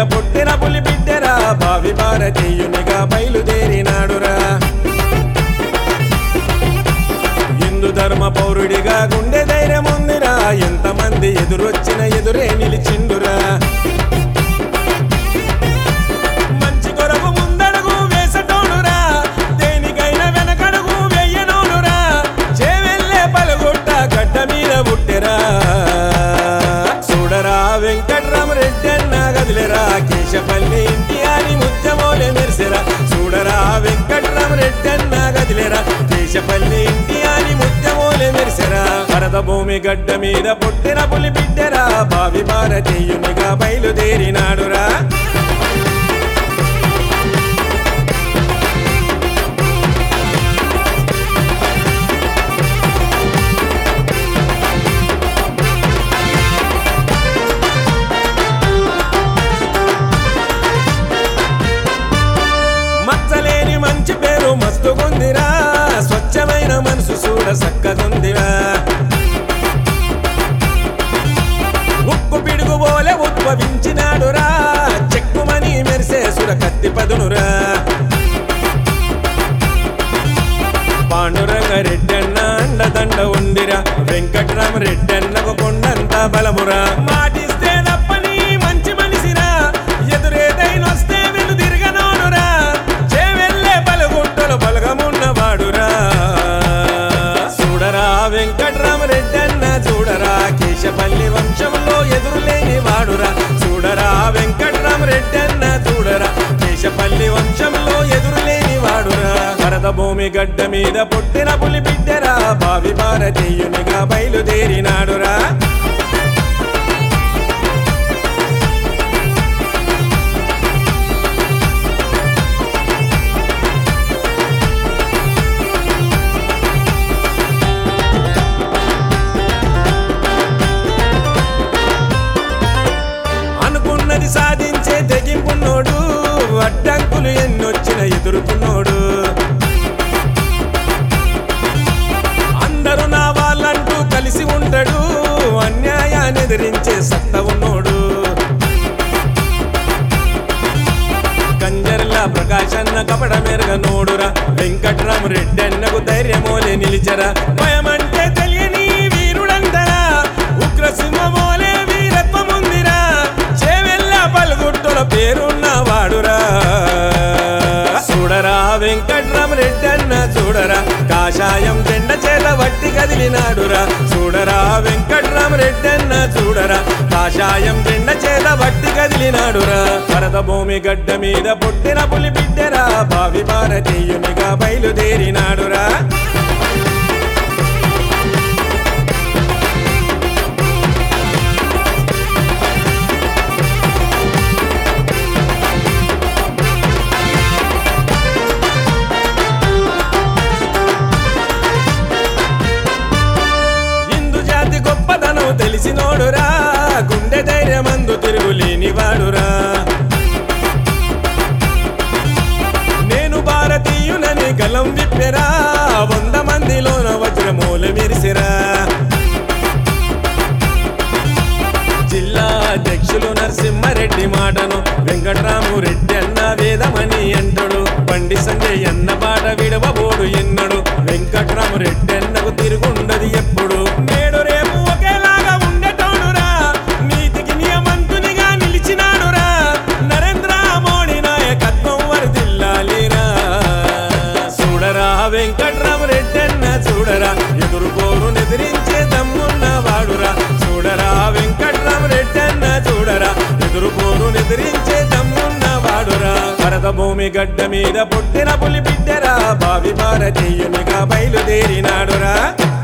పుట్టిన పులి బిడ్డరా భావి భారతీయునిగా బయలుదేరినాడురా హిందూ ధర్మ పౌరుడిగా గుండె ధైర్యం ఉందిరా ఎంతమంది ఎదురొచ్చిన ఎదురే నిలిచిండురా మంచి కొరకు ముందడుగు వేసటోడురా దేనికైనా వెనకడుగు వెయ్యనోడురా చేవెళ్ళే పలుగుట్ట గడ్డ మీద పుట్టెరా చూడరా వెంకట్రామరెడ్డి అన్న గదిలేరా కేశపల్లి ఇంటి అని ముత్యమోలే మెరిసెరా చూడరా వెంకట్రామరెడ్డి అన్న గదిలేరా కేశపల్లి ఇంటి అని ముత్యమోలే మెరిసెరా భరత భూమి గడ్డ మీద పుట్టిన పులి బిడ్డరా భావి భారతీయునిగా బయలుదేరినాడురా మచ్చలేని మంచి పేరు మస్తుగుందిరా స్వచ్ఛమైన మనసు చూడ సక్కగుందిరా ఉప్పు పిడుగు పోలే ఉద్భవించినాడురా చెక్కుమని మెరిసే సుర కత్తి పదునురా పాండురంగరెడ్డి అన్న అండదండ ఉందిరా వెంకట్రామరెడ్డి అన్నకు కొండంత బలమురా మాటిస్తే తప్పని మంచి మనిషిరా ఎదురేదైనొస్తే వెను తిరగనోడురా చేవెళ్ళే పలుగుంటలు బలగమున్నవాడురా చూడరా వెంకట్రామరెడ్డి అన్న చూడరా కేశపల్లి వంశంలో ఎదురులేని వాడురా చూడరా వెంకట్రామరెడ్డి అన్న చూడరా కేశపల్లి వంశంలో ఎదురులేని వాడురా భరత భూమి గడ్డ మీద పుట్టిన పులి బిడ్డరా భావి భారతీయునిగా బయలుదేరినాడురా అనుకున్నది సాధించే తెగింపున్నోడు అడ్డంకులు ఎన్నొచ్చిన ఎదుర్కొన్నోడు అందరూ నా వాళ్ళంటూ కలిసి ఉండడు అన్యాయాన్ని ఎదిరించే సత్త ఉన్నోడు కంజర్ల ప్రకాశన్న కపడ మెరగనోడురా వెంకట్రామరెడ్డి అన్నకు ధైర్యమోలే నిలిచరా భయమంటే తెలియని వీరుడంతరా ఉగ్రసింహమోలే వీరత్వముందిరా చేవెళ్ళ పలుగుట్టుల పేరున్న వాడురా చూడరా వెంకట్రామరెడ్డి అన్న చూడరా కాషాయం జెండ చేత వట్టి కదిలినాడురా చూడరా వెంకట్రామరెడ్డి అన్న చూడరా కాషాయం జెండ చేత వట్టి కదిలినాడురా భరత భూమి గడ్డ మీద పుట్టిన పులి బిడ్డరా భావి భారతీయునిగా బయలుదేరినాడురా గొప్పదనం తెలిసినోడురా గుండె ధైర్యమందు తిరుగులేని వాడురా నేను భారతీయునని గలం విప్పెరా 100 మందిలోన వజ్రమూల మెరిసిరా జిల్లా అధ్యక్షులు నరసింహారెడ్డి మాటను వెంకట్రామరెడ్డి అన్న వేదమని అంటాడు బండి సంజయ్ అన్న పాట విడవబోడు ఎన్నడు వెంకట్రామరెడ్డి అన్నకు తిరుగుండది ఎప్పుడు నేడు రేపు ఒకేలాగా ఉండేటోడురా నీతికి నియమంతునిగా నిలిచినాడురా నరేంద్ర మోడీ నాయకత్వం వర్ధిల్లాలిరా చూడరా వెంకట్రామరెడ్డి అన్న చూడరా ఎదురుకోరు ఎదిరించే దమ్మున్న వాడురా చూడరా వెంకట్రామరెడ్డి అన్న చూడరా ఎదురుకోరు ఎదిరించే దమ్మున్న వాడురా భరత భూమి గడ్డ మీద పుట్టిన పులి బిడ్డరా భావి భారతీయునిగా బయలుదేరినాడురా